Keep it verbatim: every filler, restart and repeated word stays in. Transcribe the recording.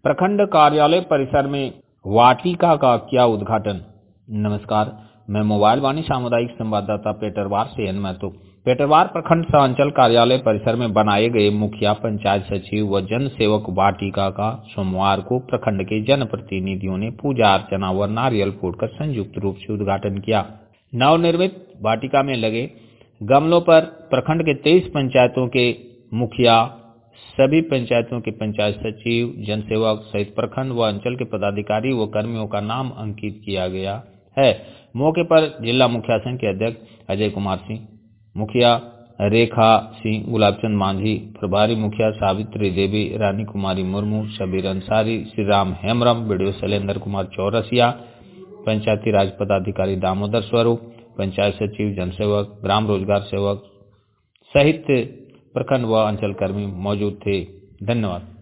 प्रखंड कार्यालय परिसर में वाटिका का किया उद्घाटन। नमस्कार, मैं मोबाइल वाणी सामुदायिक संवाददाता पेटरवार से एन महतो। पेटरवार प्रखंड सह अंचल कार्यालय परिसर में बनाए गए मुखिया, पंचायत सचिव व जन सेवक वाटिका का सोमवार को प्रखंड के जनप्रतिनिधियों ने पूजा अर्चना व नारियल फोड़कर संयुक्त रूप से उद्घाटन किया। नवनिर्मित वाटिका में लगे गमलों पर प्रखंड के तेईस पंचायतों के मुखिया, सभी पंचायतों के पंचायत सचिव, जनसेवक सहित प्रखंड व अंचल के पदाधिकारी व कर्मियों का नाम अंकित किया गया है। मौके पर जिला मुखिया संघ के अध्यक्ष अजय कुमार सिंह, मुखिया रेखा सिंह, गुलाबचंद मांझी, प्रभारी मुखिया सावित्री देवी, रानी कुमारी मुर्मू, सबीर अंसारी, श्री राम हेमरम, बीडीओ शैलेंद्र कुमार चौरसिया, पंचायती राज पदाधिकारी दामोदर स्वरूप, पंचायत सचिव, जनसेवक, ग्राम रोजगार सेवक सहित प्रखंड व अंचल कर्मी मौजूद थे। धन्यवाद।